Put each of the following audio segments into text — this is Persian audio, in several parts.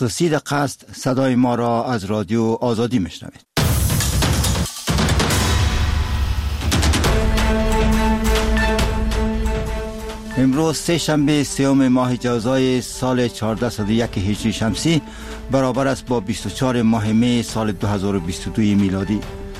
30 قصد صدای ما را از رادیو آزادی میشنوید. امروز سه شنبه 3 ماه جوزای سال 1401 هجری شمسی برابر است با 24 ماه می سال 2022 میلادی.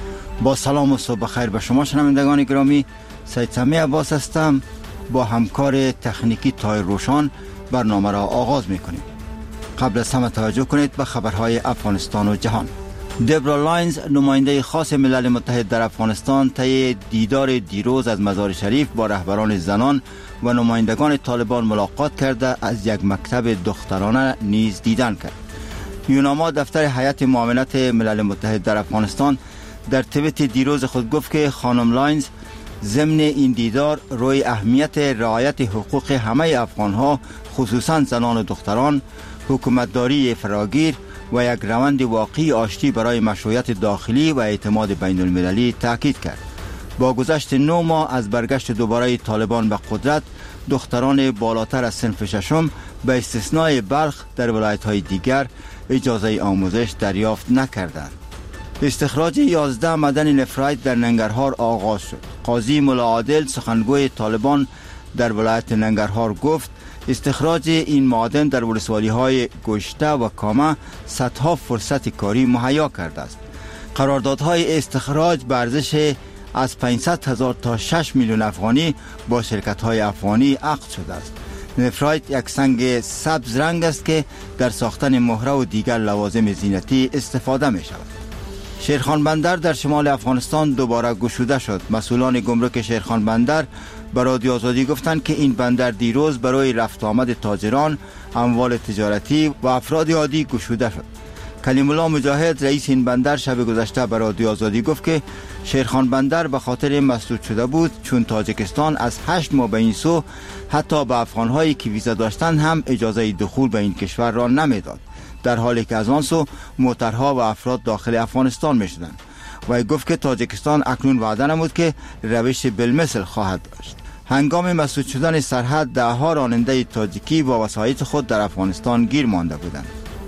با سلام و صبح خیر به شما شنوندگان گرامی، سید سمی عباس هستم. با همکار تکنیکی تایر روشان برنامه را آغاز میکنیم. قبل از همه توجه کنید به خبرهای افغانستان و جهان. دبرا لاینز، نماینده خاص ملل متحد در افغانستان، طی دیدار دیروز از مزار شریف با رهبران زنان و نمایندگان طالبان ملاقات کرده از یک مکتب دخترانه نیز دیدن کرد. یوناما، دفتر هیئت معاونت ملل متحد در افغانستان، در توییت دیروز خود گفت که خانم لاینز ضمن این دیدار روی اهمیت رعایت حقوق همه افغانها، خصوصا زنان و دختران، حکومتداری فراگیر و یک روند واقعی آشتی برای مشروعیت داخلی و اعتماد بین المللی تاکید کرد. با گذشت 9 ماه از برگشت دوباره طالبان به قدرت، دختران بالاتر از صنف ششم به استثنای بلخ در ولایت‌های دیگر اجازه آموزش دریافت نکردند. استخراج 11 معدن نفرایت در ننگرهار آغاز شد. قاضی ملا عادل، سخنگوی طالبان در ولایت ننگرهار، گفت استخراج این معادن در ولسوالی‌های گشته و کامه صدها فرصت کاری مهیا کرده است. قراردادهای استخراج به ارزش از 500,000 تا 6 میلیون افغانی با شرکت‌های افغانی عقد شده است. نفرایت یک سنگ سبز رنگ است که در ساختن مهره و دیگر لوازم زینتی استفاده می شود. شیرخان بندر در شمال افغانستان دوباره گشوده شد. مسئولان گمرک شیرخان بندر به رادیو آزادی گفتند که این بندر دیروز برای رفت آمد تاجران، اموال تجارتی و افراد عادی گشوده شد. کلیم الله مجاهد، رئیس این بندر، شب گذشته به رادیو آزادی گفت که شیرخان بندر به خاطر مسدود شده بود چون تاجیکستان از 8 ماه به این سو حتی به افغانهایی که ویزا داشتند هم اجازه دخول به این کشور را نمیداد، در حالی که از آن سو موترها و افراد داخل افغانستان می شدند. و گفت که تاجیکستان اکنون وعده نمود که روش بالمثل خواهد داشت. هنگام مسدود شدن سرحد، ده‌ها راننده تاجیکی با وسایط خود در افغانستان گیر مانده بودند.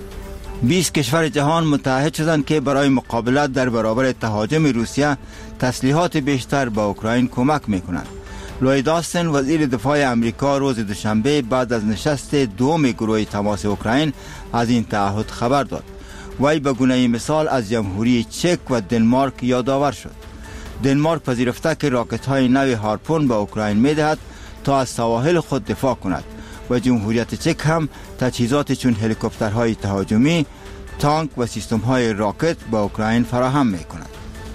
20 کشور جهان متحد شدند که برای مقابلت در برابر تهاجم روسیه تسلیحات بیشتر به اوکراین کمک میکنند. لوید آستن، وزیر دفاع امریکا، روز دوشنبه بعد از نشست دوم گروه تماس اوکراین از این تعهد خبر داد. وی به گونه مثال از جمهوری چک و دنمارک یادآور شد. دنمارک پذیرفته که راکت‌های نو هارپون به اوکراین می‌دهد تا از سواحل خود دفاع کند و جمهوریت چک هم تجهیزات چون هلیکوپترهای تهاجمی، تانک و سیستم‌های راکت به اوکراین فراهم می‌کند.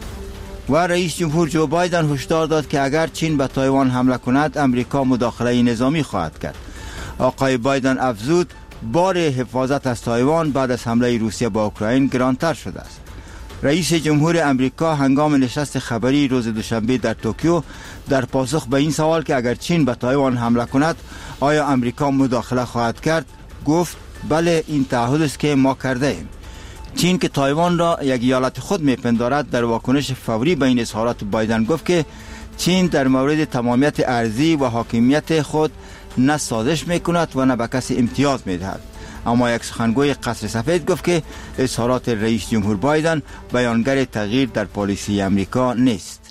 و رئیس جمهور جو بایدن هشدار داد که اگر چین به تایوان حمله کند، امریکا مداخله نظامی خواهد کرد. آقای بایدن افزود بار حفاظت از تایوان بعد از حمله روسیه به اوکراین گرانتر شده است. رئیس جمهور امریکا هنگام نشست خبری روز دوشنبه در توکیو در پاسخ به این سوال که اگر چین به تایوان حمله کند آیا امریکا مداخله خواهد کرد، گفت بله، این تعهد است که ما کرده ایم. چین که تایوان را یک ایالت خود میپندارد، در واکنش فوری به این اظهارات بایدن گفت که چین در مورد تمامیت ارضی و حاکمیت خود نه سازش میکند و نه به کسی امتیاز میدهد. اما یک سخنگوی قصر سفید گفت که اظهارات رئیس جمهور بایدن بیانگر تغییر در پالیسی امریکا نیست.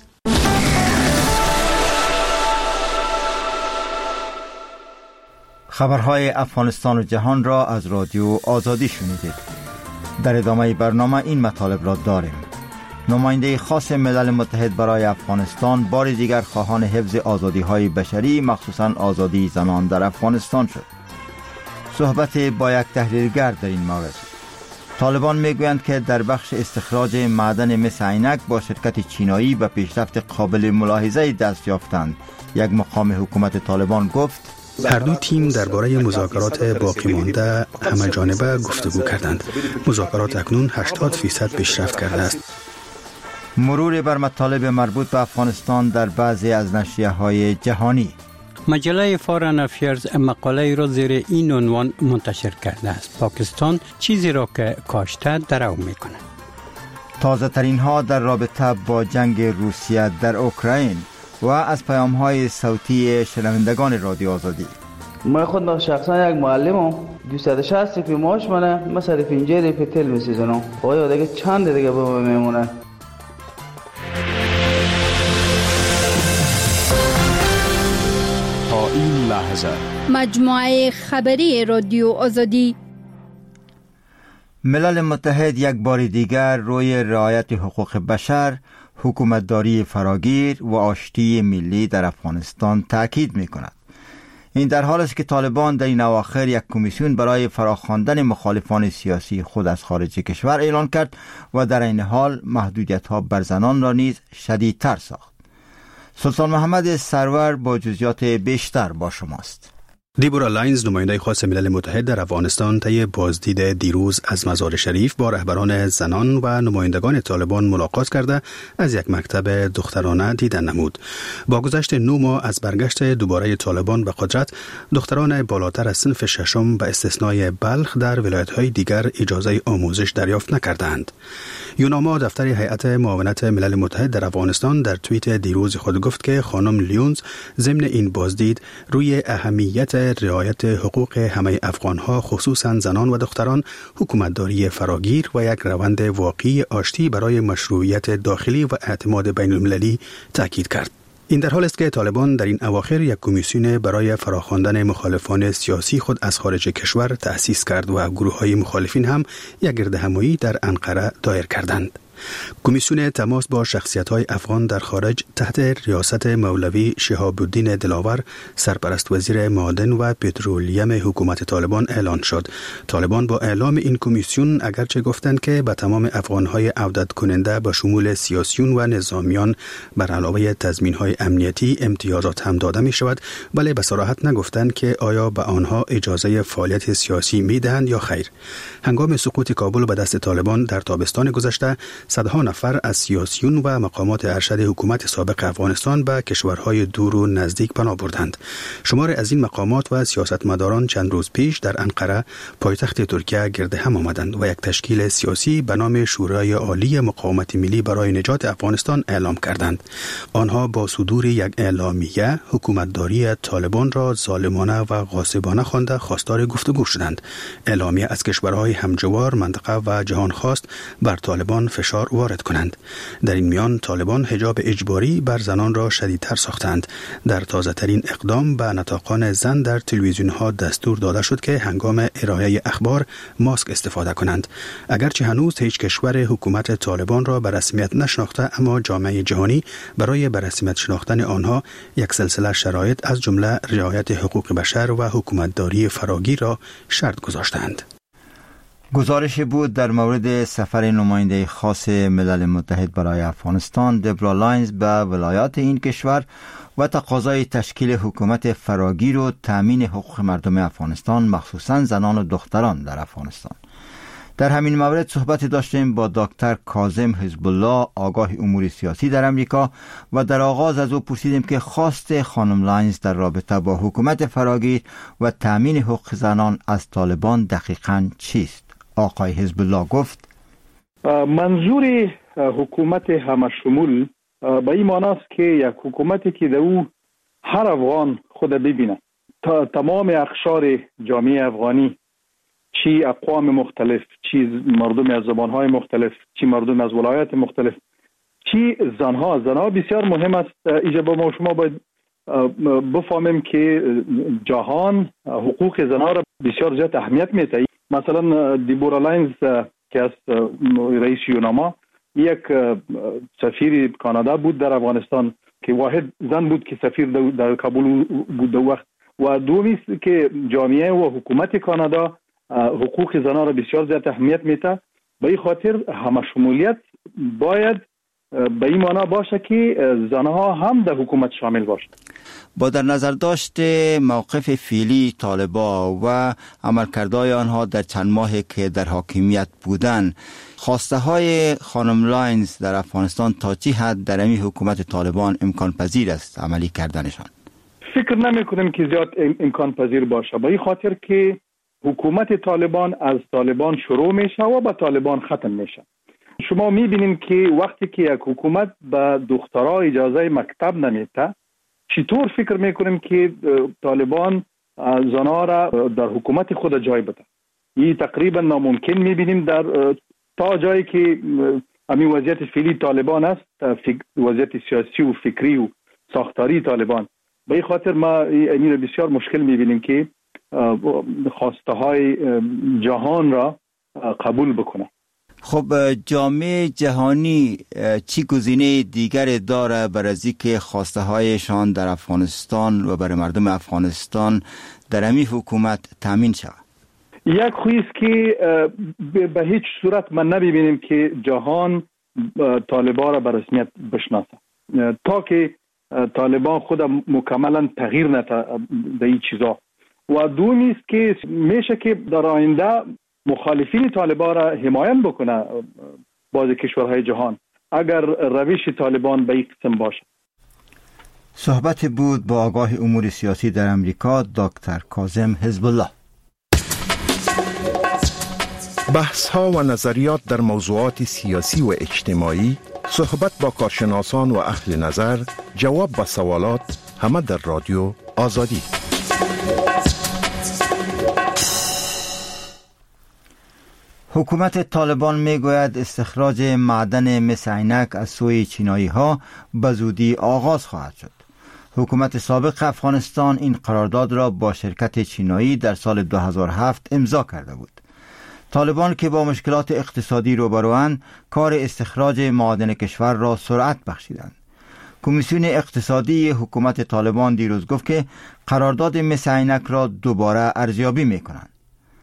خبرهای افغانستان و جهان را از رادیو آزادی شنیدید. در ادامه برنامه این مطالب را داریم. نماینده خاص ملل متحد برای افغانستان بار دیگر خواهان حفظ آزادی‌های بشری، مخصوصاً آزادی زنان در افغانستان شد. صحبت با یک تحلیلگر در این مورد. طالبان میگویند که در بخش استخراج معدن مس عینک با شرکت چینایی به پیشرفت قابل ملاحظه دست یافتند. یک مقام حکومت طالبان گفت هر دو تیم درباره مذاکرات باقی مانده همه جانبه گفتگو کردند. مذاکرات اکنون 80% پیشرفت کرده است. مرور بر مطالب مربوط به افغانستان در بعضی از نشریه‌های جهانی. مجله فارن افیرز مقاله را زیر این عنوان منتشر کرده است: پاکستان چیزی را که کاشته درو میکنه. تازه ترین ها در رابطه با جنگ روسیه در اوکراین و از پیام های صوتی شنوندگان رادیو آزادی. من خود شخصا یک معلمم 260 فی معاش منه، من صرف اینجا فی تل میسیزنم. آیا دیگه چند دیگه به من میمونه؟ تا این لحظه مجموعه خبری رادیو آزادی. ملل متحد یک بار دیگر روی رعایت حقوق بشر، حکومتداری فراگیر و آشتی ملی در افغانستان تاکید می کند. این در حال است که طالبان در این اواخر یک کمیسیون برای فراخواندن مخالفان سیاسی خود از خارج کشور اعلان کرد و در این حال محدودیت‌ها بر زنان را نیز شدیدتر ساخت. سلطان محمد سرور با جزئیات بیشتر با شماست. دیبورا لاینز، نماینده خاص ملل متحد در افغانستان، طی بازدید دیروز از مزار شریف با رهبران زنان و نمایندگان طالبان ملاقات کرده از یک مکتب دخترانه دیدن نمود. با گذشت 9 ماه از برگشت دوباره طالبان به قدرت، دختران بالاتر از صنف ششم به استثنای بلخ در ولایت‌های دیگر اجازه آموزش دریافت نکردند. یوناما، دفتر هیئت معاونت ملل متحد در افغانستان، در توییت دیروز خود گفت که خانم لیونز ضمن این بازدید روی اهمیت رعایت حقوق همه افغانها، خصوصا زنان و دختران، حکومتداری فراگیر و یک روند واقعی آشتی برای مشروعیت داخلی و اعتماد بین المللی تاکید کرد. این در حال است که طالبان در این اواخر یک کمیسیون برای فراخواندن مخالفان سیاسی خود از خارج کشور تأسیس کرد و گروه‌های مخالفین هم یک گردهمایی در انقره دایر کردند. کمیسیون تماس با شخصیت‌های افغان در خارج تحت ریاست مولوی شهاب الدین دلاور، سرپرست وزیر معادن و پترولیم حکومت طالبان اعلان شد. طالبان با اعلام این کمیسیون اگرچه گفتند که به تمام افغان‌های عودت کننده به شمول سیاسیون و نظامیان بر علاوه تضمین‌های امنیتی امتیازات هم داده می‌شود، ولی به صراحت نگفتند که آیا به آنها اجازه فعالیت سیاسی می‌دهند یا خیر. هنگام سقوط کابل به دست طالبان در تابستان گذشته، صدها نفر از سیاسیون و مقامات ارشد حکومت سابق افغانستان به کشورهای دور و نزدیک پناه بردند. شمار از این مقامات و سیاستمداران چند روز پیش در انقره، پایتخت ترکیه، گرد هم آمدند و یک تشکیل سیاسی به نام شورای عالی مقاومت ملی برای نجات افغانستان اعلام کردند. آنها با صدور یک اعلامیه حکومتداری طالبان را ظالمانه و غاصبانه خوانده خواستار گفتگو شدند. اعلامیه از کشورهای همجوار، منطقه و جهان خواست بر طالبان فشار وارد کنند. در این میان طالبان حجاب اجباری بر زنان را شدیدتر ساختند. در تازه ترین اقدام به نطاقان زن در تلویزیون ها دستور داده شد که هنگام ارائه اخبار ماسک استفاده کنند. اگرچه هنوز هیچ کشور حکومت طالبان را به رسمیت نشناخته، اما جامعه جهانی برای به رسمیت شناختن آنها یک سلسله شرایط از جمله رعایت حقوق بشر و حکومتداری فراگیر را شرط گذاشتند. گزارش بود در مورد سفر نماینده خاص ملل متحد برای افغانستان دیبورا لاینز به ولایات این کشور و تقاضای تشکیل حکومت فراگیر و تامین حقوق مردم افغانستان، مخصوصاً زنان و دختران در افغانستان. در همین مورد صحبت داشتیم با دکتر کاظم حزب الله، آگاه امور سیاسی در امریکا، و در آغاز از او پرسیدیم که خواست خانم لاینز در رابطه با حکومت فراگیر و تامین حقوق زنان از طالبان دقیقاً چیست؟ آقای حزب الله گفت منظور حکومت همشمول به این معنی است که یک حکومتی که در او هر افغان خود ببینه، تمام اقشار جامعه افغانی، چی اقوام مختلف، چی مردم از زبانهای مختلف، چی مردم از ولایات مختلف، چی زنها بسیار مهم است. اینجا با ما شما باید بفهمیم که جهان حقوق زنها را بسیار زیاد اهمیت میده. مثلا دیبورا لاینز که از رئیس یوناما، یک سفیر کانادا بود در افغانستان که واحد زن بود که سفیر در کابل بود در وقت، و دومی است که جامعه و حکومت کانادا حقوق زنان را بسیار زیاد اهمیت میده. به این خاطر همشمولیت باید به این معنی باشه که زنها هم در حکومت شامل باشند. با در نظر داشت موقف فعلی طالبان و عملکردهای آنها در چند ماهی که در حاکمیت بودند، خواسته های خانم لاینز در افغانستان تا چه حد در این حکومت طالبان امکان پذیر است عملی کردنشان؟ فکر نمی کنم که زیاد امکان پذیر باشه، به این خاطر که حکومت طالبان از طالبان شروع میشه و به طالبان ختم میشه. شما میبینین که وقتی که یک حکومت به دخترها اجازه مکتب نمیده، چطور فکر میکنیم که طالبان زنها را در حکومت خود جای بده. این تقریبا ناممکن میبینیم در تا جایی که همین وضعیت فعلی طالبان است، وضعیت سیاسی و فکری و ساختاری طالبان. به این خاطر ما این بسیار مشکل میبینیم که خواسته های جهان را قبول بکنه. خب جامعه جهانی چی گزینه دیگر داره برای اینکه خواسته هایشان در افغانستان و برای مردم افغانستان در همین حکومت تامین شود؟ یک خویی است که به هیچ صورت من نمیبینیم که جهان طالبان را به رسمیت بشناسه تا که طالبان خود مکملا تغییر نده در این چیزا. و دومی است که میشه که در آینده مخالفین طالبان را حمایت بکنه بعضی کشورهای جهان اگر روش طالبان به این قسم باشه. صحبت بود با آگاه امور سیاسی در امریکا دکتر کاظم حزب الله. بحث ها و نظریات در موضوعات سیاسی و اجتماعی، صحبت با کارشناسان و اهل نظر، جواب به سوالات، همه در رادیو آزادی. حکومت طالبان میگوید استخراج معدن مس عینک از سوی چینایی ها به زودی آغاز خواهد شد. حکومت سابق افغانستان این قرارداد را با شرکت چینایی در سال 2007 امضا کرده بود. طالبان که با مشکلات اقتصادی روبروند، کار استخراج معادن کشور را سرعت بخشیدند. کمیسیون اقتصادی حکومت طالبان دیروز گفت که قرارداد مس عینک را دوباره ارزیابی می‌کنند.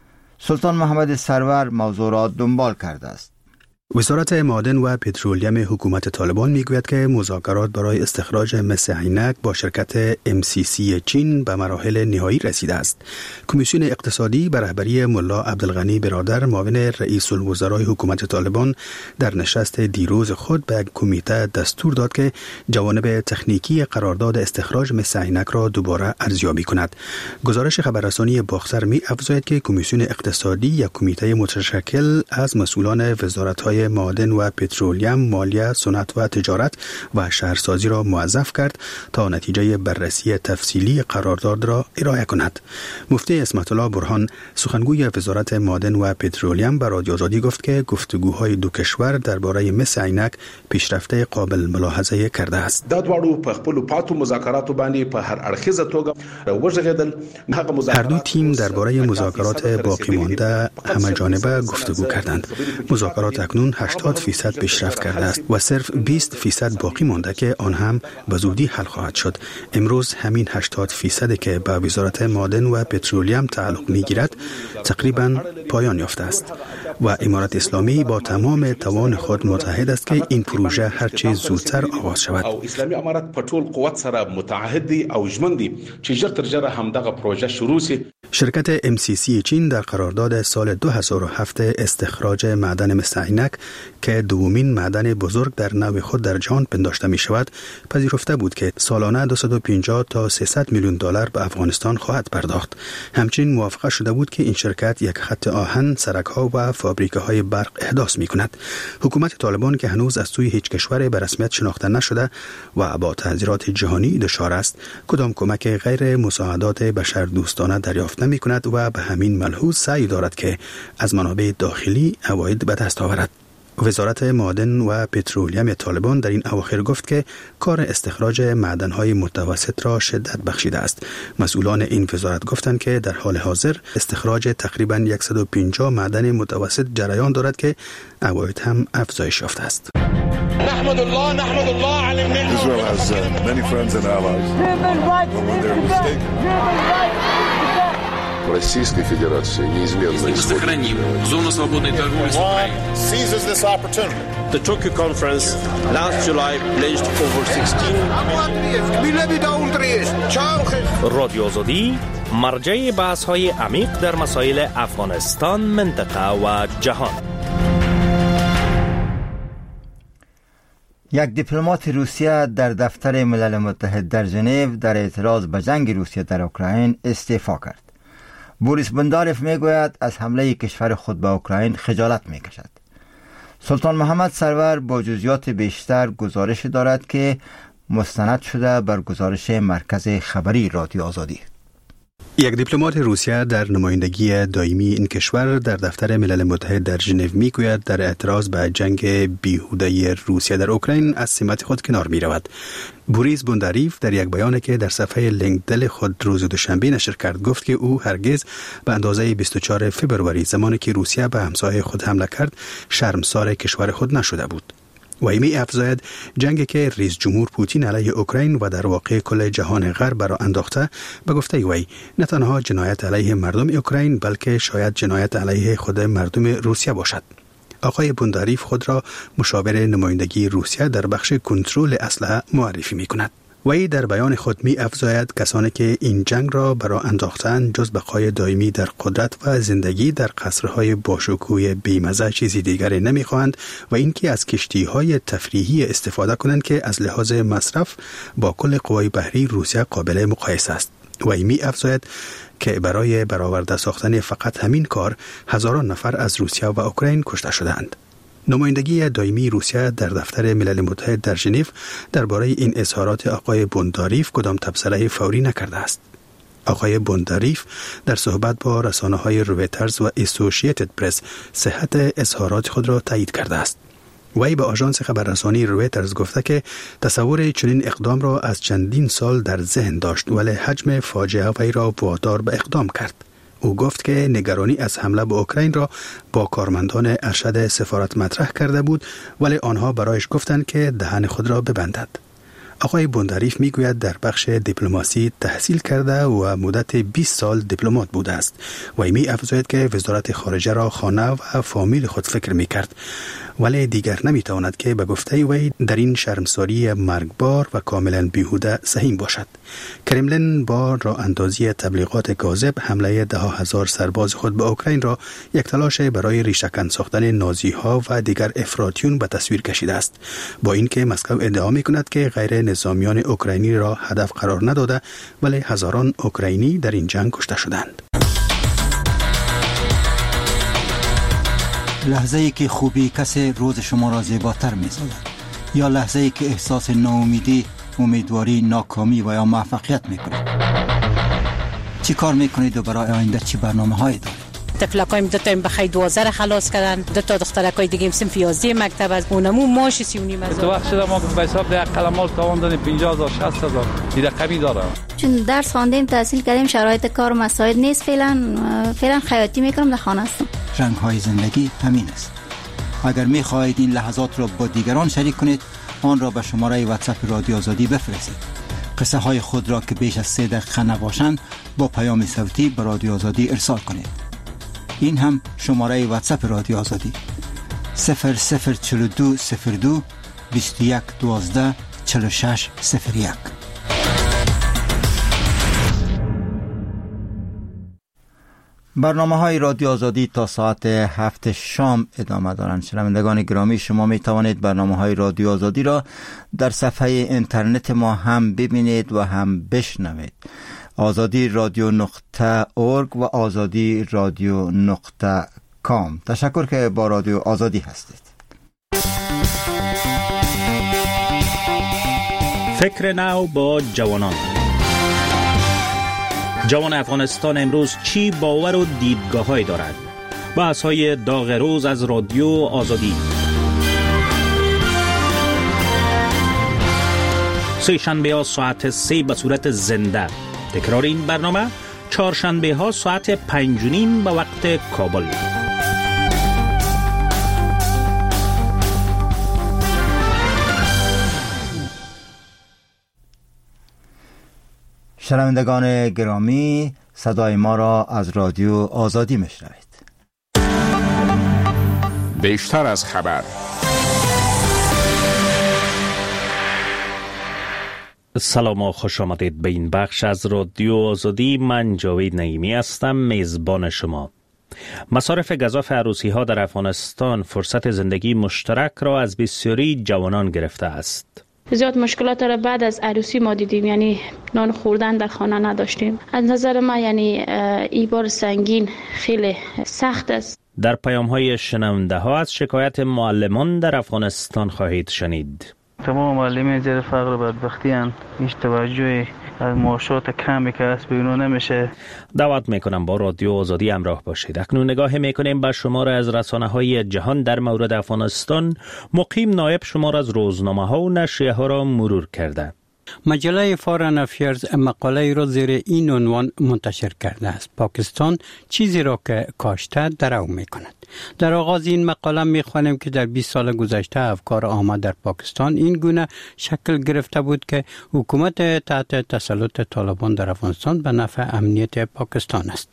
سلطان محمد سرور موضوع را دنبال کرده است. وزارت معادن و پترولیم حکومت طالبان میگوید که مذاکرات برای استخراج مس عینک با شرکت MCC چین به مراحل نهایی رسیده است. کمیسیون اقتصادی به رهبری ملا عبدالغنی برادر معاون رئیس الوزرای حکومت طالبان در نشست دیروز خود به کمیته دستور داد که جوانب تکنیکی قرارداد استخراج مس عینک را دوباره ارزیابی کند. گزارش خبررسانی باخسر می افزاید که کمیسیون اقتصادی یک کمیته متشکل از مسئولان وزارت‌های معادن و پترولیم، مالیه، صنعت و تجارت و شهرسازی را موظف کرد تا نتیجه بررسی تفصیلی قرارداد را ارائه کند. مفتی اسمت الله برهان سخنگوی وزارت معادن و پترولیم به رادیو آزادی گفت که گفتگوهای دو کشور درباره مس عینک پیشرفت قابل ملاحظه کرده است. دا دواړو په خپل پاتو مذاکراتو باندې په هر اړخیزه توګه وژغیدل. هر دو تیم درباره مذاکرات باقی مانده همه جانبه گفتگو کردند. مذاکرات اکنون 80% پیشرفت کرده است و صرف 20% باقی مانده که آن هم به زودی حل خواهد شد. امروز همین 80% که به وزارت معادن و پترولیم تعلق می‌گیرد تقریباً پایان یافته است و امارت اسلامی با تمام توان خود متحد است که این پروژه هرچه زودتر آغاز شود. اسلامی امارت په ټول قوت سره متعهد دی او ژمن دی چې ژر تر ژره همدغه پروژه شروع شي. شرکت MCC چین در قرارداد سال 2007 استخراج معدن مس عینک که دومین معدن بزرگ در نوع خود در جهان پنداشته می شود پذیرفته بود که سالانه 250 تا 300 میلیون دلار به افغانستان خواهد پرداخت. همچنین موافقه شده بود که این شرکت یک خط آهن، سرک‌ها و فابریکه‌های برق احداث می کند. حکومت طالبان که هنوز از سوی هیچ کشور به رسمیت شناخته نشده و با تحذیرات جهانی دچار است، کدام کمک غیر مساعدات بشردوستانه دریافت نمی کند و به همین ملحوظ سعی دارد که از منابع داخلی عواید به دست آورد. وزارت معادن و پترولیم طالبان در این اواخر گفت که کار استخراج معدن‌های متوسط را شدت بخشیده است. مسئولان این وزارت گفتند که در حال حاضر استخراج تقریباً 150 معدن متوسط جریان دارد که عواید هم افزایش یافته است. نحمد الله على النعمة. Israel has many friends and allies. When they're mistaken. Российской Федерации неизменно сохраним зону свободной торговли с Украиной. Seizes this opportunity. The Tokyo conference last July pledged over 16 رادیو آزادی مرجع بحث‌های عمیق در مسائل افغانستان، منطقه و جهان. یک دیپلمات روسیه در دفتر ملل متحد در ژنو در اعتراض به جنگ روسیه در اوکراین استعفا کرد. بوریس بنداروف میگوید از حمله کشور خود به اوکراین خجالت میکشد. سلطان محمد سرور با جزئیات بیشتر گزارش دارد که مستند شده بر گزارش مرکز خبری رادیو آزادی. یک دیپلمات روسیه در نمایندگی دائمی این کشور در دفتر ملل متحد در ژنو میگوید در اعتراض به جنگ بیهوده روسیه در اوکراین از سمت خود کنار می رود. بوریس بونداریف در یک بیانی که در صفحه لینکدین خود روز دوشنبه نشر کرد گفت که او هرگز به اندازه 24 فوریه زمانی که روسیه به همسایه خود حمله کرد شرمسار کشور خود نشده بود. و می افزاید جنگی که رئیس جمهور پوتین علیه اوکراین و در واقع کل جهان غرب را انداخته به گفته وی نه تنها جنایت علیه مردم اوکراین بلکه شاید جنایت علیه خود مردم روسیه باشد. آقای بونداریف خود را مشاور نمایندگی روسیه در بخش کنترل اسلحه معرفی می کند. وی در بیان خود می افزاید کسانی که این جنگ را برای انداختن جز بقای دائمی در قدرت و زندگی در قصرهای باشکوه بیمزه چیزی دیگری نمی خواهند و اینکه از کشتی‌های تفریحی استفاده کنند که از لحاظ مصرف با کل قوای بحری روسیه قابل مقایسه است. وی می افزاید که برای برآورده ساختن فقط همین کار هزاران نفر از روسیه و اوکراین کشته شدند. نمایندگی دائمی روسیه در دفتر ملل متحد در ژنو درباره این اظهارات آقای بونداریف کدام تبصره فوری نکرده است. آقای بونداریف در صحبت با رسانه‌های رویترز و اسوسییتد پرس صحت اظهارات خود را تایید کرده است. وی به آژانس خبررسانی رویترز گفته که تصور چنین اقدام را از چندین سال در ذهن داشت ولی حجم فاجعه وی را وادار به اقدام کرد. او گفت که نگرانی از حمله به اوکراین را با کارمندان ارشد سفارت مطرح کرده بود ولی آنها برایش گفتند که دهن خود را ببندد. آقای بونداریف میگوید در بخش دیپلماسی تحصیل کرده و مدت 20 سال دیپلمات بوده است و می افزاید که وزارت خارجه را خانه و فامیل خود فکر می کرد ولی دیگر نمی تواند که به گفته وی در این شرمساری مرگبار و کاملا بیهوده سهیم باشد. کرملین با راه اندازی تبلیغات کاذب حمله 10,000 سرباز خود به اوکراین را یک تلاش برای ریشه‌کن ساختن نازی ها و دیگر افراطیون به تصویر کشیده است، با اینکه مسکو ادعا می کند که غیر نظامیان اوکراینی را هدف قرار نداده ولی هزاران اوکراینی در این جنگ کشته شدند. لحظه ای که خوبی کسی روز شما را زیباتر می سازد یا لحظه ای که احساس ناامیدی، امیدواری، ناکامی و یا موفقیت می کنید. چی کار می کنید و برای آینده چی برنامه هایی دارید؟ تفلکایم دو تا بخی 12 خلاص کردن، دو تا دخترکای دیگه صنف 11 مکتب از اونمو ماش 39 هزار. تو وقت شده ما به حساب ده قلمال تاوان دادیم 50,000 60,000 دیگه کمی داره. چون درس خواندیم تحصیل کردیم شرایط کار مساعد نیست، فعلا خیاطی میکنم در خانه هستم. رنگ های زندگی همین است. اگر می خواهید این لحظات را با دیگران شریک کنید آن را به شماره واتساپ رادیو آزادی بفرستید. قصه های خود را که بیش از 3 دقیقه نباشند با پیام صوتی به رادیو آزادی ارسال کنید. این هم شماره واتساپ رادیو آزادی 0042 02 21 12 46 01. برنامه های رادیو آزادی تا ساعت 7 شام ادامه دارند. شنوندگان گرامی، شما می توانید برنامه های رادیو آزادی را در صفحه اینترنت ما هم ببینید و هم بشنوید. azadi.radio.org و azadi.radio.com. تشکر که با رادیو آزادی هستید. فکر نو با جوانان. جوان افغانستان امروز چی باور و دیدگاه‌هایی دارد؟ بحث‌های داغ روز از رادیو آزادی. سه شنبه ها ساعت 3 به صورت زنده. تکرار این برنامه چهارشنبه ها ساعت 5:30 به وقت کابل. شنوندگان گرامی، صدای ما را از رادیو آزادی میشنوید. بیشتر از خبر. سلام و خوش آمدید به این بخش از رادیو آزادی. من جاوید نعیمی هستم، میزبان شما. مصارف گزاف عروسی ها در افغانستان فرصت زندگی مشترک را از بسیاری جوانان گرفته است. زیاد مشکلات را بعد از عروسی ما دیدیم، یعنی نان خوردن در خانه نداشتیم. از نظر ما یعنی این بار سنگین خیلی سخت است. در پیام های شنونده ها از شکایت معلمان در افغانستان خواهید شنید. تمام معلمین زیر فقر و بدبختی هستند. هیچ توجهی از معاشات کمی که هست به اینا نمیشه. دعوت میکنم با رادیو آزادی همراه باشید. اکنون نگاه میکنیم به شمار از رسانه‌های جهان در مورد افغانستان. مقیم نایب شمار از روزنامه‌ها و نشریه‌ها را مرور کرده. مجله فارن افیرز مقاله را زیر این عنوان منتشر کرده است: پاکستان چیزی را که کاشته درو میکند. در آغاز این مقاله میخوانیم که در 20 سال گذشته افکار عامه در پاکستان این گونه شکل گرفته بود که حکومت تحت تسلط طالبان در افغانستان به نفع امنیت پاکستان است.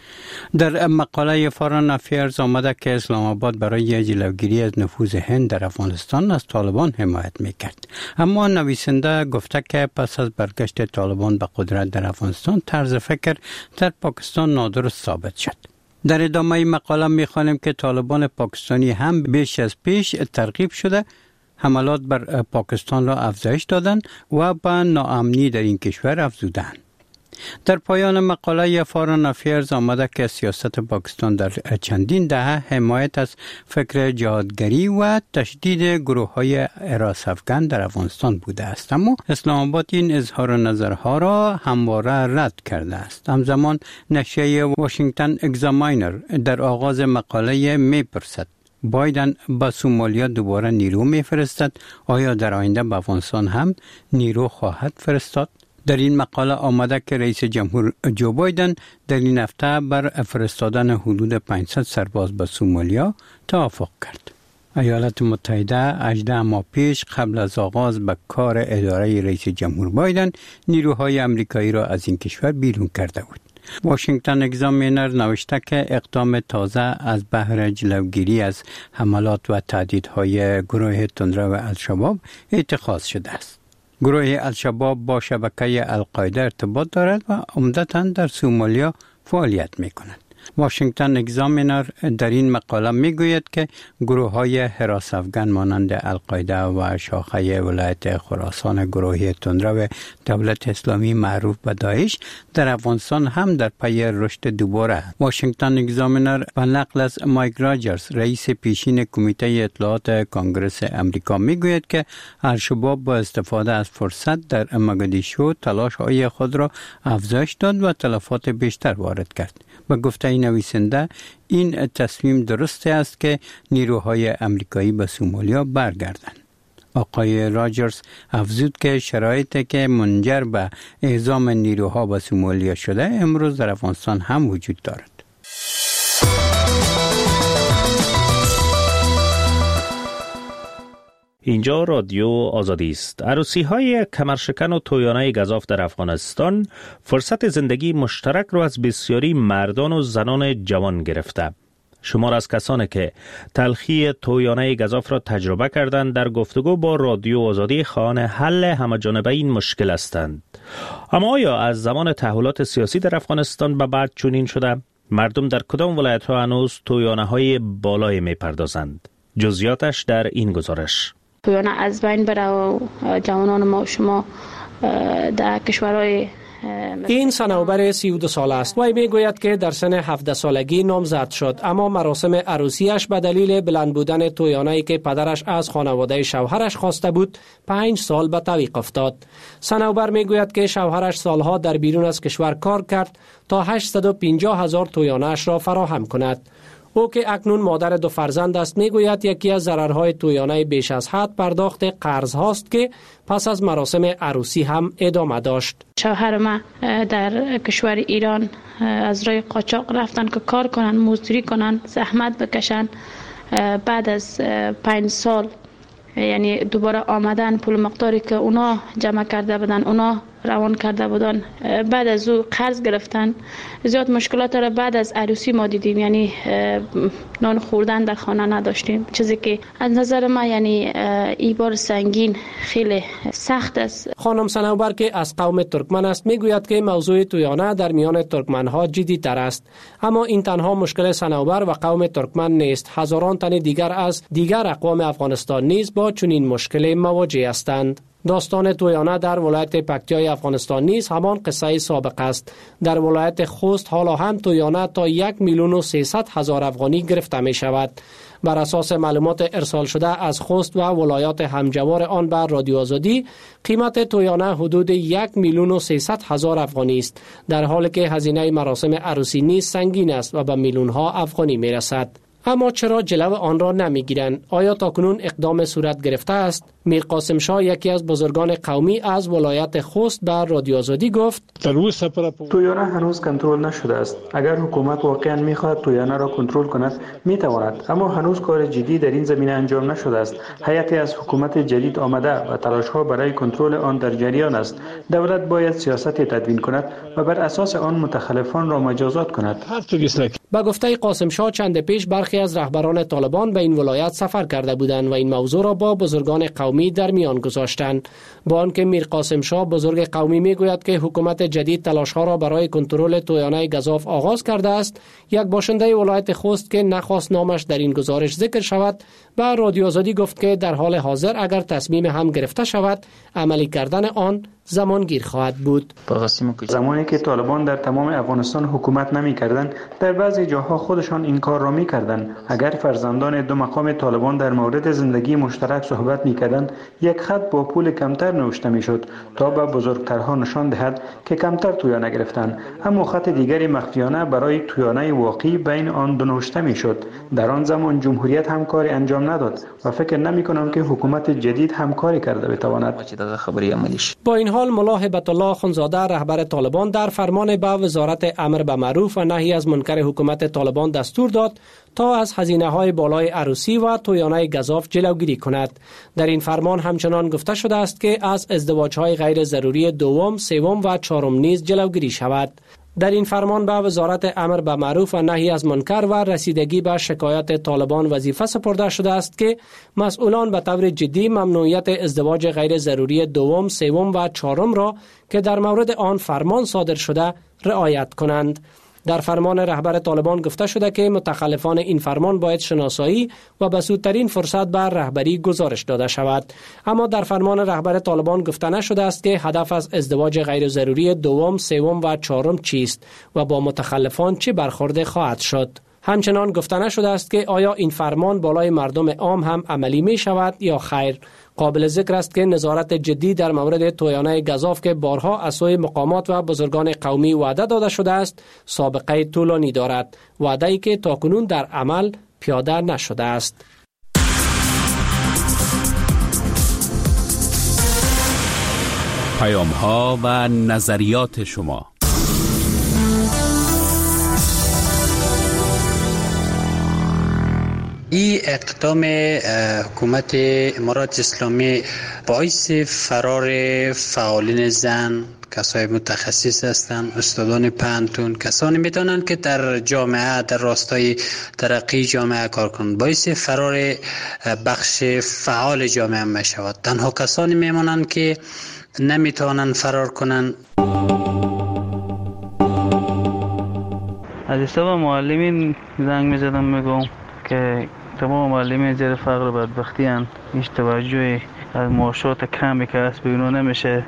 در مقاله فارن افیرز آمده که اسلام آباد برای جلوگیری از نفوذ هند در افغانستان از طالبان حمایت میکرد. اما نویسنده گفته که پس از برگشت طالبان به قدرت در افغانستان طرز فکر در پاکستان نادرست ثابت شد. در ادامه مقاله میخوانیم که طالبان پاکستانی هم بیش از پیش ترغیب شده حملات بر پاکستان را افزایش دادند و به ناامنی در این کشور افزودند. در پایان مقاله فارن افیرز آمده که سیاست پاکستان در چندین دهه حمایت از فکر جهادگری و تشدید گروه‌های حراس افغان در افغانستان بوده است، اما اسلام آباد این اظهار نظرها را همواره رد کرده است. همزمان نشریه واشنگتن اگزاماینر در آغاز مقاله میپرسد: بایدن به سومالیا دوباره نیرو میفرستد؟ آیا در آینده به افغانستان هم نیرو خواهد فرستاد؟ در این مقاله آمده که رئیس جمهور جو بایدن در این هفته بر فرستادن حدود 500 سرباز به سومالیا توافق کرد. ایالات متحده 18 ماه پیش قبل از آغاز به کار اداره رئیس جمهور بایدن نیروهای امریکایی را از این کشور بیرون کرده بود. واشنگتن اگزامینر نوشته که اقدام تازه از بهر جلوگیری از حملات و تهدیدهای گروه تندرو الشباب اتخاذ شده است. گروه الشباب با شبکه القاعده ارتباط دارد و عمدتاً در سومالیا فعالیت می کند. واشنگتن اگزامینر در این مقاله می گوید که گروه های حراس افغان مانند القاعده و شاخه ولایت خراسان گروهی تندرو دولت اسلامی معروف به داعش در افغانستان هم در پی رشد دوباره. واشنگتن اگزامینر به نقل از مایک راجرز رئیس پیشین کمیته اطلاعات کنگره امریکا می گوید که الشباب با استفاده از فرصت در مگادیشو تلاش های خود را افزایش داد و تلفات بیشتر وارد کرد. به گفته نویسنده این تصمیم درسته است که نیروهای امریکایی به سومالیا برگردند. آقای راجرز افزود که شرایطی که منجر به اعزام نیروها به سومالیا شده امروز در افغانستان هم وجود دارد. اینجا رادیو آزادی است. عروسی‌های کمرشکن و تویانه گزاف در افغانستان فرصت زندگی مشترک را از بسیاری مردان و زنان جوان گرفته. شمار از کسانی که تلخی تویانه گزاف را تجربه کردند در گفتگو با رادیو آزادی خواهان حل همه‌جانبه این مشکل هستند. اما آیا از زمان تحولات سیاسی در افغانستان به بعد چنین شده؟ مردم در کدام ولایت‌ها هنوز تویانه‌های بالایی می‌پردازند؟ جزئیاتش در این گزارش. تویانه از بین بره و جوانان ما و شما در کشورهای این صنوبر 32 ساله است. وی میگوید که در سن 17 سالگی نامزد شد، اما مراسم عروسیش به دلیل بلند بودن تویانه‌ای که پدرش از خانواده شوهرش خواسته بود 5 سال به تعویق افتاد. صنوبر میگوید که شوهرش سالها در بیرون از کشور کار کرد تا 850,000 تویانه‌اش را فراهم کند. او که اکنون مادر 2 فرزند است میگوید یکی از ضررهای تویانه بیش از حد پرداخت قرض هاست که پس از مراسم عروسی هم ادامه داشت. شوهر ما در کشور ایران از راه قاچاق رفتن که کار کنن، مزدوری کنن، زحمت بکشن. بعد از 5 سال یعنی دوباره آمدن، پول مقداری که اونا جمع کرده بودن، اونا روان کرده بودن، بعد از او قرض گرفتن. زیاد مشکلات را بعد از عروسی ما دیدیم، یعنی نان خوردن در خانه نداشتیم، چیزی که از نظر ما یعنی این بار سنگین خیلی سخت است. خانم صنوبر که از قوم ترکمن است میگوید که موضوع تویانه در میان ترکمنها جدی تر است، اما این تنها مشکل صنوبر و قوم ترکمن نیست. هزاران تن دیگر از دیگر اقوام افغانستان نیز با چنین مشکل مواجه هستند. داستان تویانه در ولایت پکتیای افغانستان نیز همان قصه سابق است. در ولایت خوست حالا هم تویانه تا 1,300,000 افغانی گرفته می شود. بر اساس معلومات ارسال شده از خوست و ولایات همجوار آن بر رادیو آزادی، قیمت تویانه حدود 1,300,000 افغانی است، در حالی که هزینه مراسم عروسی نیز سنگین است و به میلیون‌ها افغانی میرسد. اما چرا جلو آن را نمیگیرند؟ آیا تاکنون اقدام صورت گرفته است؟ میر قاسم شاه، یکی از بزرگان قومی از ولایت خوست، بر رادیو آزادی گفت: تویانه هنوز کنترل نشده است. اگر حکومت واقعا میخواهد تویانه را کنترل کند میتواند، اما هنوز کار جدی در این زمینه انجام نشده است. هیئتی از حکومت جدید آمده و تلاش ها برای کنترل آن در جریان است. دولت باید سیاستی تدوین کند و بر اساس آن متخلفان را مجازات کند. با گفته قاسم شاه، چند پیش برخی از رهبران طالبان به این ولایت سفر کرده بودند و این موضوع را با بزرگان قومی در میان گذاشتند. با آنکه میر قاسم شاه بزرگ قومی میگوید که حکومت جدید تلاش ها را برای کنترل تویانه گزاف آغاز کرده است، یک باشنده ولایت خوست که نخواست نامش در این گزارش ذکر شود، به رادیو آزادی گفت که در حال حاضر اگر تصمیم هم گرفته شود، عملی کردن آن زمانگیر خواهد بود. زمانی که طالبان در تمام افغانستان حکومت نمی‌کردند، در بعضی جاها خودشان این کار را می‌کردند. اگر فرزندان دو مقام طالبان در مورد زندگی مشترک صحبت می‌کردند، یک خط با پول کمتر نوشته می‌شد تا به بزرگترها نشان دهد که کمتر تویانه گرفتند، اما خط دیگری مخفیانه برای تویانه واقعی بین آن دو نوشته می‌شد. در آن زمان جمهوریت هم کاری انجام نداد و فکر نمی‌کنم که حکومت جدید همکاری کرده بتواند. با این حال ملا هبت الله اخندزاده، رهبر طالبان، در فرمان به وزارت امر به معروف و نهی از منکر حکومت طالبان دستور داد تا از هزینه‌های بالای عروسی و تویانه گزاف جلوگیری کند. در این فرمان همچنان گفته شده است که از ازدواج‌های غیر ضروری دوم، سوم و چهارم نیز جلوگیری شود. در این فرمان به وزارت امر به معروف و نهی از منکر و رسیدگی به شکایت طالبان وظیفه سپرده شده است که مسئولان به طور جدی ممنوعیت ازدواج غیر ضروری دوم، سوم و چهارم را که در مورد آن فرمان صادر شده رعایت کنند. در فرمان رهبر طالبان گفته شده که متخلفان این فرمان باید شناسایی و به سودترین فرصت بر رهبری گزارش داده شود. اما در فرمان رهبر طالبان گفته نشده است که هدف از ازدواج غیر ضروری دوم، سوم و چهارم چیست و با متخلفان چه برخورد خواهد شد. همچنان گفته نشده است که آیا این فرمان بالای مردم عام هم عملی می شود یا خیر. قابل ذکر است که نظارت جدی در مورد تویانه گزاف که بارها از سوی مقامات و بزرگان قومی وعده داده شده است، سابقه طولانی دارد، وعده‌ای که تاکنون در عمل پیاده نشده است. پیام‌ها و نظریات شما. این اقدام حکومت امارات اسلامی باعث فرار فعالین زن، کسای متخصص هستند، استادان پانتون، کسانی میتونن که در جامعه، در راستای ترقی جامعه کار کنند، باعث فرار بخش فعال جامعه می شود. تنها کسانی میمونن که نمیتونن فرار کنن. از حساب معلمین زنگ میزدم میگم که تمام معلمین زیر فقر و بدبختی هستند، هیچ توجهی از معاشات کمی که هست به اینا نمیشه.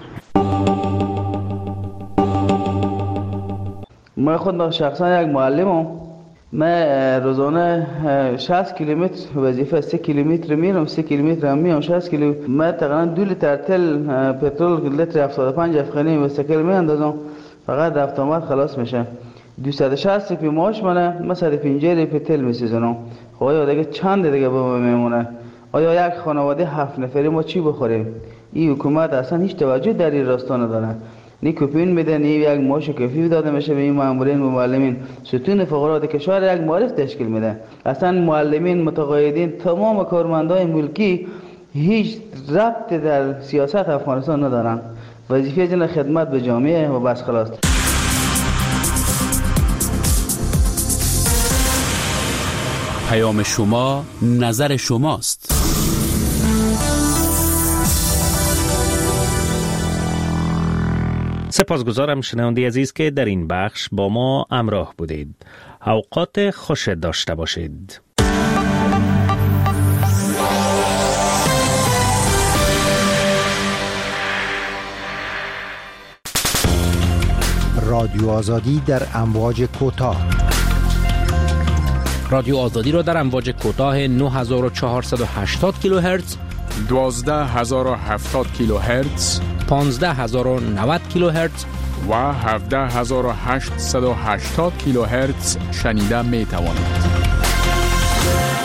من خود شخصا یک معلمم. من روزانه 60 کیلومتر وظیفه 3 کیلومتر میرم، 3 کیلومتر هم میام 60 کیلومتر. من تقریبا 2 لیتر تل پترول لیتر 75 افغانی مستقل میاندازم، فقط رفت آمد خلاص میشه. 260 روپیه معاش من 150 روپیه تل میسوزونم. خب آیا دیگه چند دیگه به ما میمونه؟ آیا یک خانواده 7 نفری ما چی بخوریم؟ این حکومت اصلا هیچ توجه در این راستا نداره. نی کوپین میده، نی یک معاش کافی داده میشه به این مامورین و معلمین. ستون فقرات کشور یک معارف تشکیل میده. اصلا معلمین، متقاعدین، تمام کارمندای ملکی هیچ ربطی در سیاست افغانستان ندارن. وظیفه جن خدمت به جامعه و بس خلاص. پیام شما، نظر شماست. سپاسگزارم شنونده عزیز که در این بخش با ما همراه بودید. اوقات خوش داشته باشید. رادیو آزادی در امواج کوتاه رادیو آزادی را در امواج کوتاه 9480 کیلوهرتز، 12070 کیلوهرتز، 15090 کیلوهرتز و 17880 کیلوهرتز شنیده می توانید.